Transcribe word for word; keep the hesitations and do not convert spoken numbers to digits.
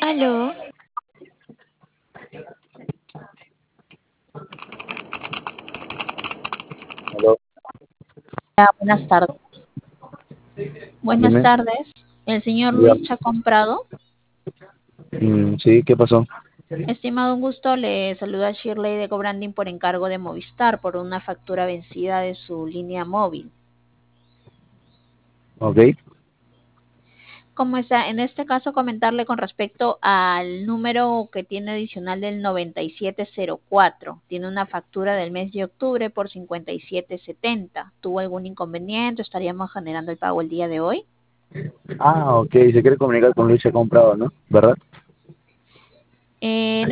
Aló, Aló, ah, buenas tardes. Buenas dime, tardes. El señor ya. Luis ha comprado. Mm, sí, ¿qué pasó? Estimado, un gusto. Le saluda Shirley de Cobranding por encargo de Movistar por una factura vencida de su línea móvil. Ok. ¿Cómo está? En este caso, comentarle con respecto al número que tiene adicional del noventa y siete cero cuatro. Tiene una factura del mes de octubre por cincuenta y siete setenta. ¿Tuvo algún inconveniente? ¿Estaríamos generando el pago el día de hoy? Ah, ok, se quiere comunicar con Luis, se ha comprado, ¿no? ¿Verdad? Eh,